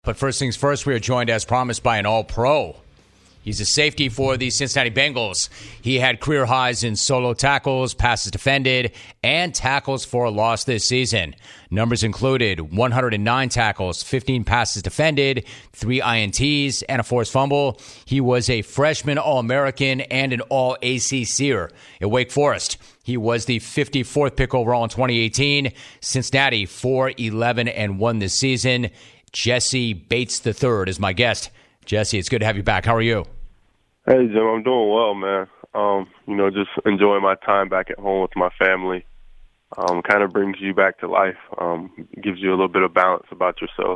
But first things first, we are joined as promised by an All-Pro. He's a safety for the Cincinnati Bengals. He had career highs in solo tackles, passes defended, and tackles for a loss this season. Numbers included 109 tackles, 15 passes defended, 3 INTs, and a forced fumble. He was a freshman All-American and an All-ACCer at Wake Forest. He was the 54th pick overall in 2018. Cincinnati 4-11-1 this season. Jessie Bates III is my guest. Jesse, it's good to have you back. How are you? Hey, Jim, I'm doing well, man. Just enjoying my time back at home with my family. Kind of brings you back to life. Gives you a little bit of balance about yourself,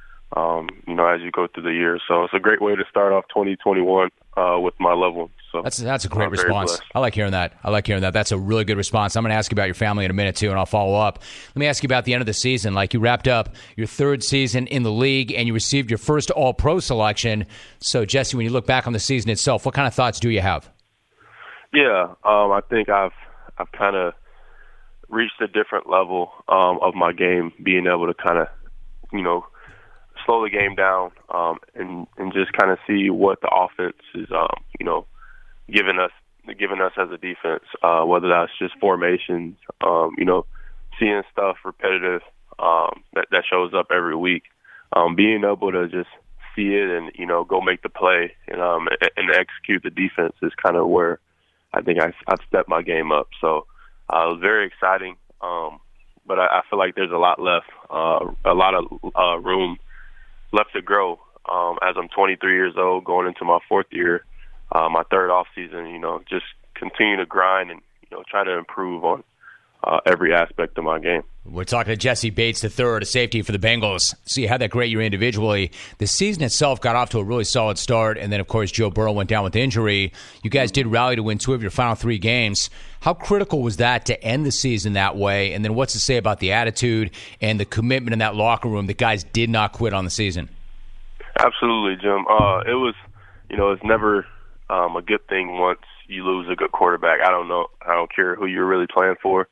as you go through the year. So it's a great way to start off 2021 with my loved ones. So that's a great response. I like hearing that. That's a really good response. I'm going to ask you about your family in a minute, too, and I'll follow up. Let me ask you about the end of the season. Like, you wrapped up your third season in the league, and you received your first All-Pro selection. So, Jesse, when you look back on the season itself, what kind of thoughts do you have? Yeah, I think I've kind of reached a different level of my game, being able to kind of, slow the game down and just kind of see what the offense is, giving us as a defense, whether that's just formations, seeing stuff repetitive that shows up every week, being able to just see it and, go make the play and execute the defense is kind of where I think I've stepped my game up. So it was very exciting, but I feel like there's a lot left, a lot of room left to grow as I'm 23 years old, going into my fourth year. My third off season, just continue to grind and, try to improve on every aspect of my game. We're talking to Jessie Bates III, a safety for the Bengals. So you had that great year individually. The season itself got off to a really solid start, and then, of course, Joe Burrow went down with injury. You guys did rally to win 2 of your final 3 games. How critical was that to end the season that way? And then what's to say about the attitude and the commitment in that locker room that guys did not quit on the season? Absolutely, Jim. It was, it's never a good thing once you lose a good quarterback. I don't care who you're really playing for.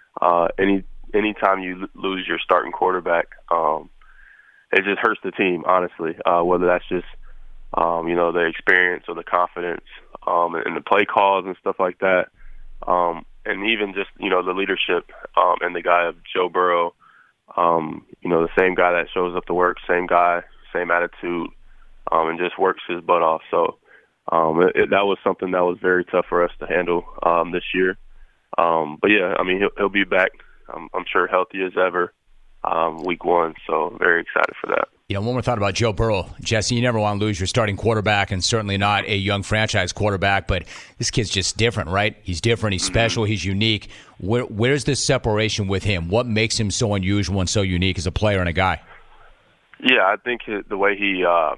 Anytime you lose your starting quarterback, it just hurts the team, honestly, whether that's just, the experience or the confidence and the play calls and stuff like that. And even just, the leadership and the guy of Joe Burrow, the same guy that shows up to work, same guy, same attitude, and just works his butt off. So that was something that was very tough for us to handle this year. But yeah, he'll be back. I'm sure healthy as ever week 1. So very excited for that. One more thought about Joe Burrow. Jesse, you never want to lose your starting quarterback, and certainly not a young franchise quarterback, but this kid's just different, right? He's different. He's special. He's unique. Where's the separation with him? What makes him so unusual and so unique as a player and a guy? Yeah, I think the way he, I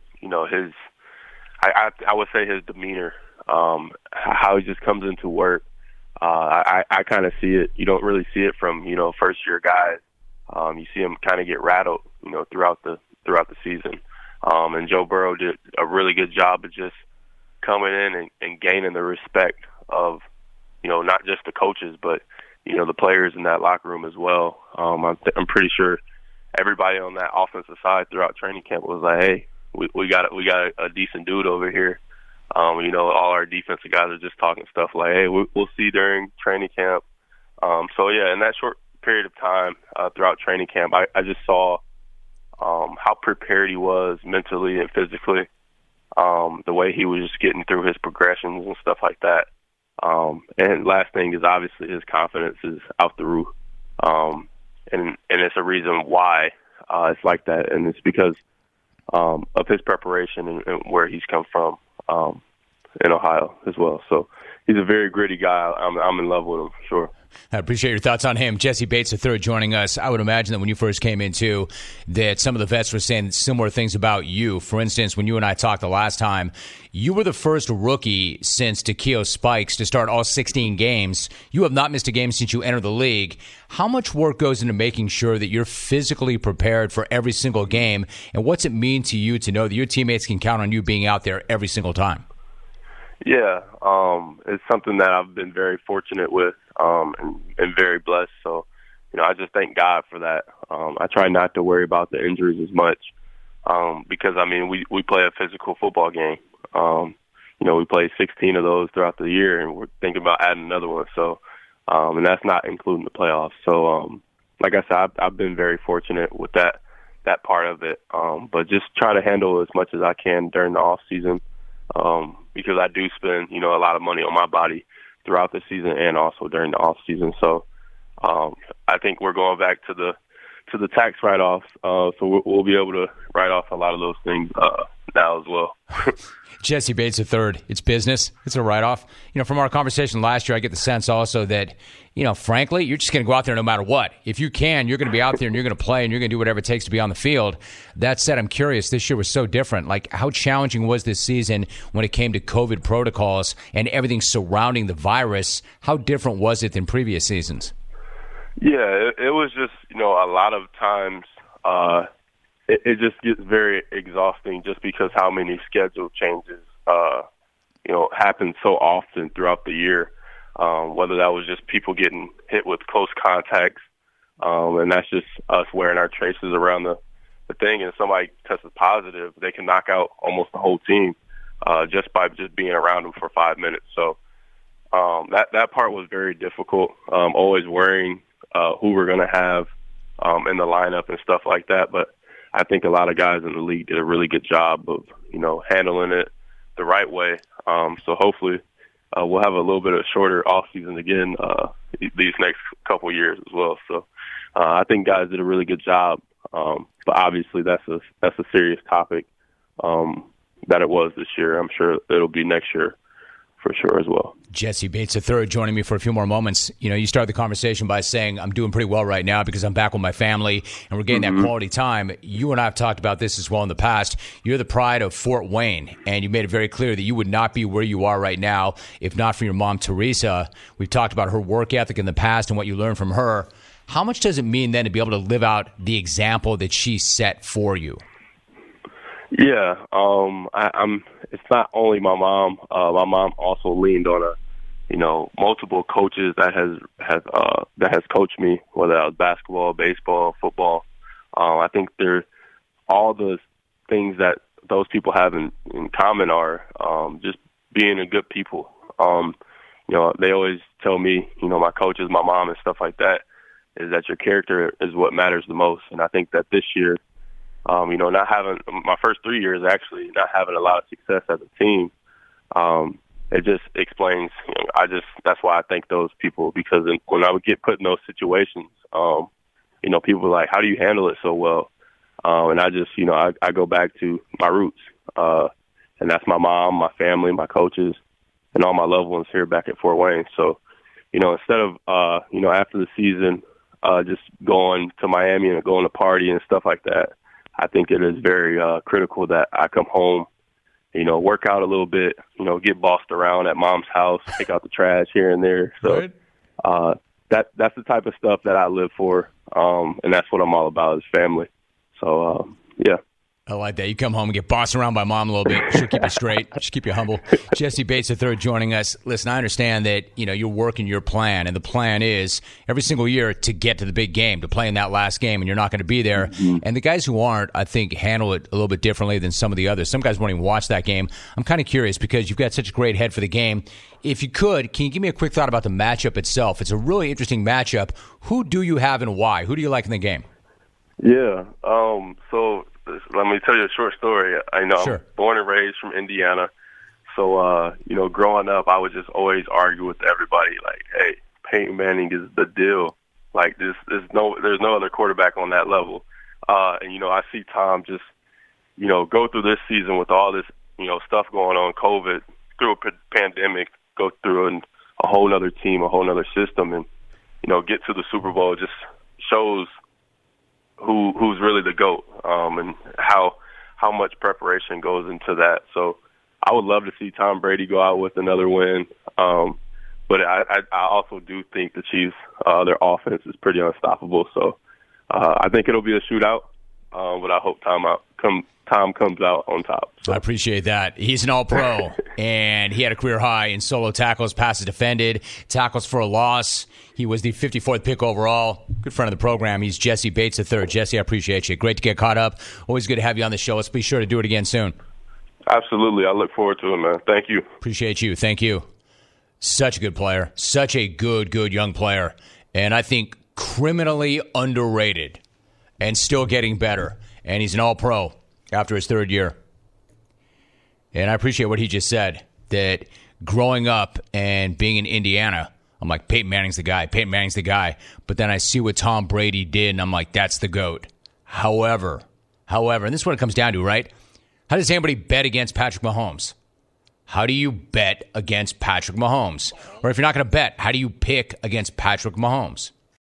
would say his demeanor, how he just comes into work. I kind of see it. You don't really see it from, first-year guys. You see him kind of get rattled, throughout the season. And Joe Burrow did a really good job of just coming in and gaining the respect of, not just the coaches, but, the players in that locker room as well. I'm pretty sure everybody on that offensive side throughout training camp was like, hey, we got a decent dude over here. All our defensive guys are just talking stuff like, hey, we'll see during training camp. So, yeah, in that short period of time throughout training camp, I just saw how prepared he was mentally and physically, the way he was just getting through his progressions and stuff like that. And last thing is obviously his confidence is out the roof. And it's a reason why it's like that, and it's because of his preparation and where he's come from in Ohio as well. So he's a very gritty guy. I'm in love with him, for sure. I appreciate your thoughts on him. Jessie Bates III joining us. I would imagine that when you first came in, too, that some of the vets were saying similar things about you. For instance, when you and I talked the last time, you were the first rookie since Takeo Spikes to start all 16 games. You have not missed a game since you entered the league. How much work goes into making sure that you're physically prepared for every single game, and what's it mean to you to know that your teammates can count on you being out there every single time? Yeah, it's something that I've been very fortunate with and very blessed. So, I just thank God for that. I try not to worry about the injuries as much. because I mean we play a physical football game. We play 16 of those throughout the year, and we're thinking about adding another one. So, and that's not including the playoffs. So, like I said, I've been very fortunate with that part of it. But just try to handle as much as I can during the off season, because I do spend, a lot of money on my body throughout the season and also during the off season. So, I think we're going back to the tax write-offs. So we'll be able to write off a lot of those things now as well. Jessie Bates III, it's business. It's a write-off. From our conversation last year, I get the sense also that, frankly, you're just going to go out there no matter what. If you can, you're going to be out there and you're going to play and you're going to do whatever it takes to be on the field. That said, I'm curious, this year was so different. Like, how challenging was this season when it came to COVID protocols and everything surrounding the virus? How different was it than previous seasons? Yeah, it was just, a lot of times it just gets very exhausting just because how many schedule changes, happen so often throughout the year, whether that was just people getting hit with close contacts, and that's just us wearing our traces around the thing, and somebody tests positive, they can knock out almost the whole team just by just being around them for 5 minutes. So that part was very difficult, always worrying who we're going to have in the lineup and stuff like that. But I think a lot of guys in the league did a really good job of, handling it the right way. So hopefully we'll have a little bit of shorter off season again these next couple years as well. So I think guys did a really good job. But obviously that's a serious topic that it was this year. I'm sure it'll be next year for sure as well. Jessie Bates III joining me for a few more moments. You started the conversation by saying, I'm doing pretty well right now because I'm back with my family and we're getting that quality time. You and I have talked about this as well in the past. You're the pride of Fort Wayne, and you made it very clear that you would not be where you are right now if not for your mom, Teresa. We've talked about her work ethic in the past and what you learned from her. How much does it mean then to be able to live out the example that she set for you? Yeah, it's not only my mom. My mom also leaned on multiple coaches that has coached me, whether that was basketball, baseball, football. I think all the things that those people have in common are just being a good people. They always tell me, my coaches, my mom, and stuff like that, is that your character is what matters the most. And I think that this year, not having my first 3 years, actually not having a lot of success as a team, it just explains, that's why I thank those people, because when I would get put in those situations, people were like, how do you handle it so well? And I just, I go back to my roots, and that's my mom, my family, my coaches, and all my loved ones here back at Fort Wayne. So, instead of, after the season, just going to Miami and going to party and stuff like that, I think it is very critical that I come home, work out a little bit, get bossed around at mom's house, take out the trash here and there. So that's the type of stuff that I live for, and that's what I'm all about is family. So, yeah. I like that. You come home and get bossed around by mom a little bit. She'll keep you straight. She'll keep you humble. Jessie Bates III joining us. Listen, I understand that, you're working your plan, and the plan is every single year to get to the big game, to play in that last game, and you're not going to be there. Mm-hmm. And the guys who aren't, I think, handle it a little bit differently than some of the others. Some guys won't even watch that game. I'm kind of curious because you've got such a great head for the game. If you could, can you give me a quick thought about the matchup itself? It's a really interesting matchup. Who do you have and why? Who do you like in the game? Yeah, so let me tell you a short story. Sure. I'm born and raised from Indiana. So, growing up, I would just always argue with everybody, like, hey, Peyton Manning is the deal. Like, there's no other quarterback on that level. And, I see Tom just, go through this season with all this, stuff going on, COVID, through a pandemic, go through a whole other team, a whole other system, and, get to the Super Bowl just shows who's really the GOAT, and how much preparation goes into that. So I would love to see Tom Brady go out with another win. But I also do think the Chiefs, their offense is pretty unstoppable. So I think it'll be a shootout. But I hope Tom Tom comes out on top. So. I appreciate that. He's an all-pro, and he had a career high in solo tackles, passes defended, tackles for a loss. He was the 54th pick overall. Good friend of the program. He's Jesse Bates III. Jesse, I appreciate you. Great to get caught up. Always good to have you on the show. Let's be sure to do it again soon. Absolutely. I look forward to it, man. Thank you. Appreciate you. Thank you. Such a good player. Such a good young player. And I think criminally underrated and still getting better. And he's an all-pro after his third year. And I appreciate what he just said, that growing up and being in Indiana, I'm like, Peyton Manning's the guy. Peyton Manning's the guy. But then I see what Tom Brady did, and I'm like, that's the GOAT. However, and this is what it comes down to, right? How does anybody bet against Patrick Mahomes? How do you bet against Patrick Mahomes? Or if you're not going to bet, how do you pick against Patrick Mahomes?